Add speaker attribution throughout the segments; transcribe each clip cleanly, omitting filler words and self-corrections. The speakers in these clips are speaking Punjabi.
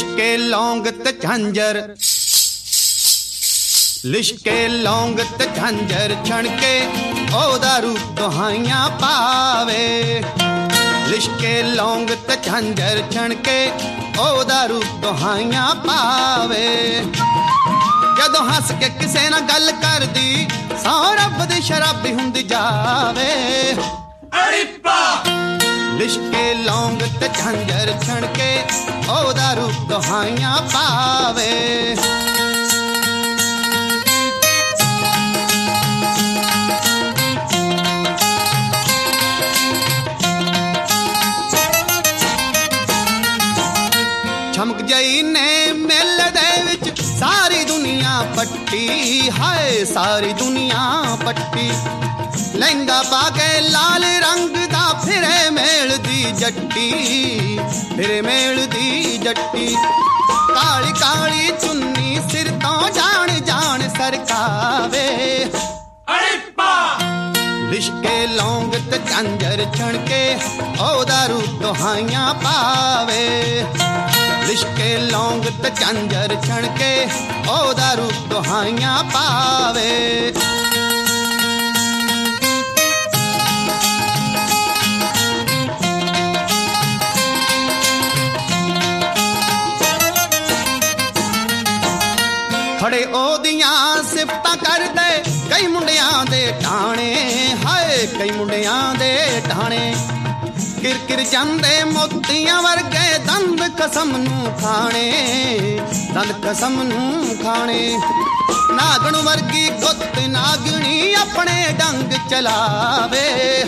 Speaker 1: ਲਿਸ਼ਕੇ ਲੌਂਗ ਤੇ ਝਾਂਜਰ, ਲਿਸ਼ਕੇ ਲੌਂਗ ਤੇ ਝਾਂਜਰ ਛਣਕੇ ਉਹਦਾ ਰੂਪ ਦੁਹਾਈਆਂ ਪਾਵੇ। ਲਿਸ਼ਕੇ ਲੌਂਗ ਤੇ ਝਾਂਜਰ ਛਣਕੇ ਉਹਦਾ ਰੂਪ ਦੁਹਾਈਆਂ ਪਾਵੇ। ਜਦੋਂ ਹੱਸ ਕੇ ਕਿਸੇ ਨਾਲ ਗੱਲ ਕਰਦੀ ਸੌ ਰੱਬ ਦੀ ਸ਼ਰਾਬੀ ਹੁੰਦੀ ਜਾਵੇ। ਲਿਸ਼ਕੇ ਲੌਂਗ ਤੇ ਝਾਂਜਰ ਛਣਕੇ ਉਹਦਾ ਰੂਪ ਦੁਹਾਈਆਂ ਪਾਵੇ। ਚਮਕ ਜਈ ਨੇ ਮੇਲੇ ਦੇ ਵਿੱਚ ਸਾਰੀ ਦੁਨੀਆ ਪੱਟੀ, ਹਾਏ ਸਾਰੀ ਦੁਨੀਆ ਪੱਟੀ। ਲਹਿੰਗਾ ਪਾ ਕੇ ਲਾਲ ਰੰਗ ਦਾ ਫਿਰੇ ਮੇਲ ਦੀ ਜੱਟੀ, ਫਿਰੇ ਮੇਲ ਦੀ ਜੱਟੀ। ਕਾਲੀ ਕਾਲੀ ਚੁੰਨੀ ਸਿਰ ਤੋਂ ਜਾਣ ਜਾਣ ਸਰਕਾਵੇ। ਲਿਸ਼ਕੇ ਲੌਂਗ ਤੇ ਝਾਂਜਰ ਛਣਕੇ ਉਹਦਾ ਰੂਪ ਦੁਹਾਈਆਂ ਪਾਵੇ। ਲਿਸ਼ਕੇ ਲੌਂਗ ਤੇ ਝਾਂਜਰ ਛਣਕੇ ਉਹਦਾ ਰੂਪ ਦੁਹਾਈਆਂ ਪਾਵੇ। ਖੜੇ ਉਹਦੀਆਂ ਸਿਫਤਾਂ ਕਰਦੇ ਕਈ ਮੁੰਡਿਆਂ ਦੇ ਢਾਣੇ, ਹਾਏ ਕਈ ਮੁੰਡਿਆਂ ਦੇ ਢਾਣੇ। ਕਿਰ ਜਾਂਦੇ ਮੋਤੀਆਂ ਵਰਗੇ ਦੰਦ ਕਸਮ ਨੂੰ ਖਾਣੇ, ਦੰਦ ਕਸਮ ਨੂੰ ਖਾਣੇ। ਨਾਗਣ ਵਰਗੀ ਗੁੱਤ ਨਾਗਣੀ ਆਪਣੇ ਡੰਗ ਚਲਾਵੇ।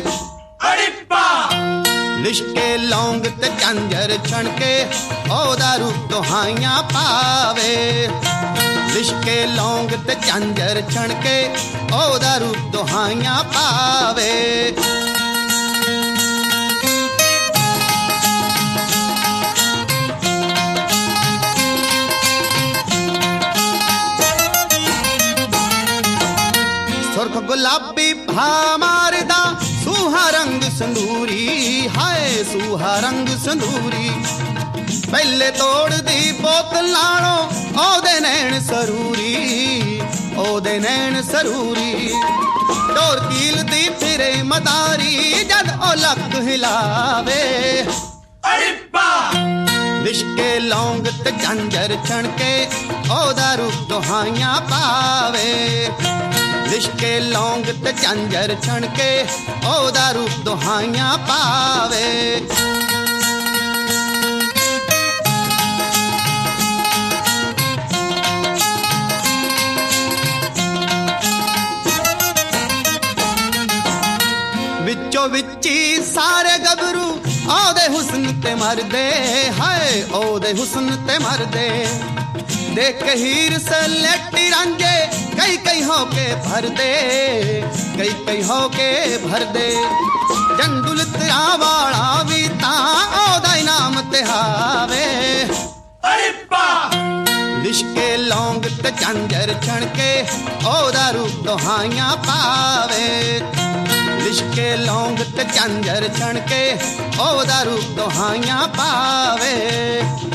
Speaker 1: ਲਿਸ਼ਕੇ ਲੌਂਗ ਤੇ ਝਾਂਜਰ ਛਣਕੇ ਉਹਦਾ ਰੂਪ ਦੁਹਾਈਆਂ ਪਾਵੇ। ਲਿਸ਼ਕੇ ਲੌਂਗ ਤੇ ਝਾਂਜਰ ਛਣਕੇ ਉਹਦਾ ਰੂਪ ਦੁਹਾਈਆਂ ਪਾਵੇ। ਸੁਰਖ ਗੁਲਾਬੀ ਭਾ ਮਾਰਦਾ ਸੂਹਾ ਰੰਗ ਸੰਦੂਰੀ, ਹਾਏ ਸੂਹਾ ਰੰਗ ਸੰਦੂਰੀ। ਪਹਿਲੇ ਤੋੜਦੀ ਬੋਤਲ ਨਾਲੋਂ ਉਹਦੇ ਨੈਣ ਸਰੂਰੀ, ਉਹਦੇ ਨੈਣ ਸਰੂਰੀ। ਡੋਰ ਕੀਲਦੀ ਫਿਰੇ ਮਦਾਰੀ ਜਦ ਉਹ ਲੱਕ ਹਿਲਾਵੇ। ਲਿਸ਼ਕੇ ਲੌਂਗ ਤੇ ਝਾਂਜਰ ਛਣਕੇ ਉਹਦਾ ਰੂਪ ਦੁਹਾਈਆਂ ਪਾਵੇ। ਲਿਸ਼ਕੇ ਲੌਂਗ ਤੇ ਝਾਂਜਰ ਛਣਕੇ ਉਹਦਾ ਰੂਪ ਦੁਹਾਈਆਂ ਪਾਵੇ। ਵਿੱਚੋਂ ਵਿੱਚੀ ਸਾਰੇ ਗੱਭਰੂ ਉਹਦੇ ਹੁਸਨ ਤੇ ਮਰਦੇ, ਹਾਏ ਉਹਦੇ ਹੁਸਨ ਤੇ ਮਰਦੇ। ਦੇਖ ਕੇ ਹੀਰ ਸਲੇਟੀ ਰਾਂਝੇ ਕਈ ਕਈ ਹੋ ਕੇ ਭਰਦੇ, ਕਈ ਕਈ ਹੋ ਕੇ ਭਰਦੇ। ਜੰਡੁਲਤਿਆਂ ਵਾਲਾ ਵੀ ਤਾਂ ਉਹਦਾ ਇਨਾਮ ਤੇ ਹਾਵੇ। ਲਿਸ਼ਕੇ ਲੌਂਗ ਤੇ ਝਾਂਜਰ ਛਣਕੇ ਉਹਦਾ ਰੂਪ ਦੁਹਾਈਆਂ ਪਾਵੇ। ਲਿਸ਼ਕੇ ਲੌਂਗ ਤੇ ਝਾਂਜਰ ਛਣਕੇ ਉਹਦਾ ਰੂਪ ਦੁਹਾਈਆਂ ਪਾਵੇ।